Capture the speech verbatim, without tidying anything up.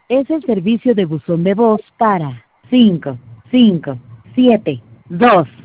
Es el servicio de buzón de voz para cinco cinco siete dos